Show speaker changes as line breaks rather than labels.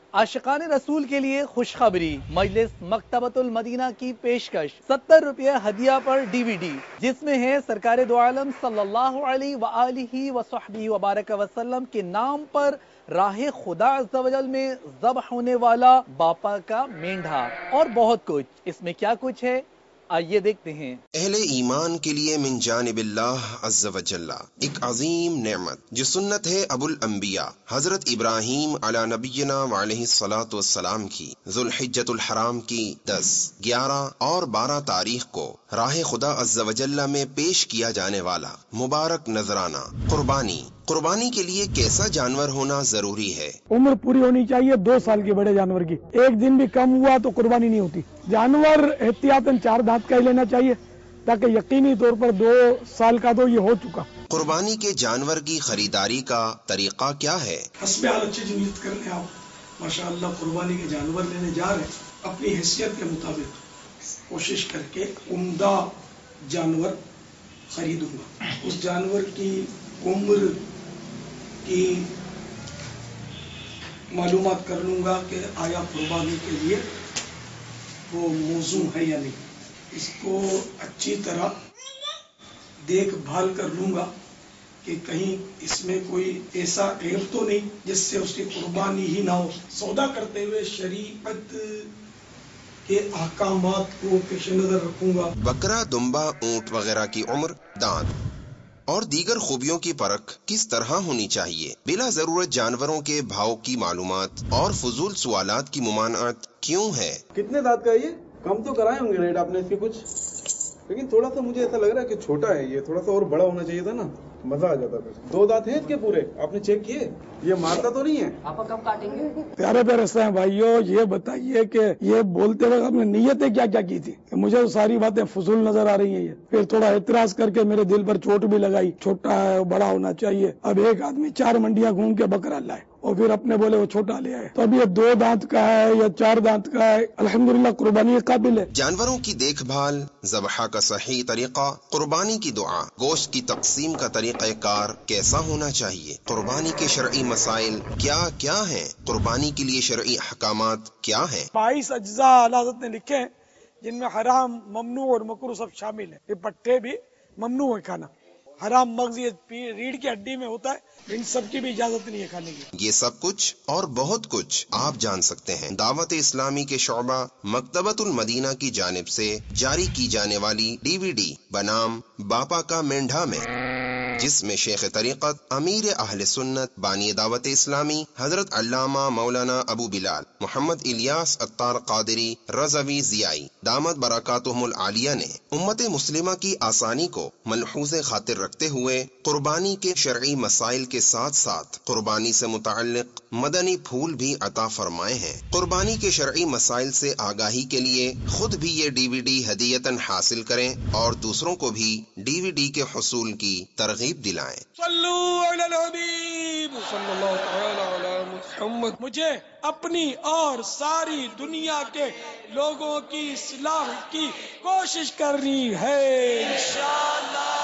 عاشقان رسول کے لیے خوشخبری، مجلس مکتبۃ المدینہ کی پیشکش 70 روپے ہدیہ پر DVD، جس میں ہے سرکار دو عالم صلی اللہ علیہ وآلہ وصحبہ وبارک وسلم کے نام پر راہ خدا عز و جل میں ذبح ہونے والا باپا کا مینڈھا اور بہت کچھ۔ اس میں کیا کچھ ہے آئیے دیکھتے ہیں۔
اہل ایمان کے لیے من جانب اللہ عز و جل ایک عظیم نعمت جو سنت ہے ابو الانبیاء حضرت ابراہیم علی نبینا وعلیہ الصلاۃ والسلام کی ذوالحجۃ الحرام کی 10، 11 اور 12 تاریخ کو راہ خدا عز و جل میں پیش کیا جانے والا مبارک نذرانہ قربانی کے لیے کیسا جانور ہونا ضروری ہے؟
عمر پوری ہونی چاہیے 2 سال کے بڑے جانور کی، ایک دن بھی کم ہوا تو قربانی نہیں ہوتی۔ جانور احتیاطاً 4 دانت کا ہی لینا چاہیے تاکہ یقینی طور پر 2 سال کا تو یہ ہو چکا۔
قربانی کے جانور کی خریداری کا طریقہ کیا ہے؟
حسب حال اچھی نیت کر لیں آپ، ماشاءاللہ قربانی کے جانور لینے جا رہے ہیں، اپنی حیثیت کے مطابق کوشش کر کے عمدہ جانور خریدوں گا۔ اس جانور کی عمر کی معلومات کر لوں گا کہ آیا قربانی کے لیے وہ موزوں ہے یا نہیں، اس کو اچھی طرح دیکھ بھال کر لوں گا کہ کہیں اس میں کوئی ایسا عیب تو نہیں جس سے اس کی قربانی ہی نہ ہو۔ سودا کرتے ہوئے شریعت کے احکامات کو پیش نظر رکھوں گا۔
بکرا، دمبا، اونٹ وغیرہ کی عمر، دانت اور دیگر خوبیوں کی پرکھ کس طرح ہونی چاہیے؟ بلا ضرورت جانوروں کے بھاؤ کی معلومات اور فضول سوالات کی ممانعت کیوں ہے؟
کتنے دانت کا ہے یہ؟ کم تو کرائے ہوں گے ریٹ آپ نے اس کے کچھ، لیکن تھوڑا سا مجھے ایسا لگ رہا ہے کہ چھوٹا ہے یہ، تھوڑا سا اور بڑا ہونا چاہیے تھا نا، مزہ آ جاتا پھر۔ 2 دانت ہیں اس کے پورے؟ آپ نے چیک کیے؟ یہ مارتا تو نہیں ہے؟
آپ کب کاٹیں گے؟
پیارے پیارے اسلام بھائیوں، یہ بتائیے کہ یہ بولتے وقت آپ نے نیتیں کیا کیا کی تھی؟ مجھے تو ساری باتیں فضول نظر آ رہی ہیں۔ یہ پھر تھوڑا اعتراض کر کے میرے دل پر چوٹ بھی لگائی، چھوٹا ہے بڑا ہونا چاہیے۔ اب ایک آدمی 4 منڈیاں گھوم کے بکرا لائے اور پھر اپنے بولے وہ چھوٹا لے آئے، تو اب یہ 2 دانت کا ہے یا 4 دانت کا ہے، الحمدللہ قربانی کے قابل ہے۔
جانوروں کی دیکھ بھال، ذبح کا صحیح طریقہ، قربانی کی دعا، گوشت کی تقسیم کا طریقہ کار کیسا ہونا چاہیے؟ قربانی کے شرعی مسائل کیا کیا ہیں؟ قربانی کے لیے شرعی احکامات کیا ہیں؟
22 اجزاء اللہ حضرت نے لکھے ہیں جن میں حرام، ممنوع اور مکروہ سب شامل ہیں۔ یہ پٹھے بھی ممنوع ہے کھانا، حرام مغز یہ ریڑھ کی ہڈی میں ہوتا ہے، ان سب کی بھی اجازت نہیں ہے کھانے کی۔
یہ سب کچھ اور بہت کچھ آپ جان سکتے ہیں دعوت اسلامی کے شعبہ مکتبۃ المدینہ کی جانب سے جاری کی جانے والی DVD بنام باپا کا مینڈھا میں، جس میں شیخ طریقت، امیر اہل سنت، بانی دعوت اسلامی حضرت علامہ مولانا ابو بلال محمد الیاس عطار قادری رضوی ضیائی دامت برکاتہم العالیہ نے امت مسلمہ کی آسانی کو ملحوظ خاطر رکھتے ہوئے قربانی کے شرعی مسائل کے ساتھ ساتھ قربانی سے متعلق مدنی پھول بھی عطا فرمائے ہیں۔ قربانی کے شرعی مسائل سے آگاہی کے لیے خود بھی یہ DVD ہدیتاً حاصل کریں اور دوسروں کو بھی DVD کے حصول کی ترغیب دلائیں۔
صلو علی الحبیب صلی اللہ تعالی علی محمد۔ مجھے اپنی اور ساری دنیا کے لوگوں کی اصلاح کی کوشش کرنی ہے انشاءاللہ۔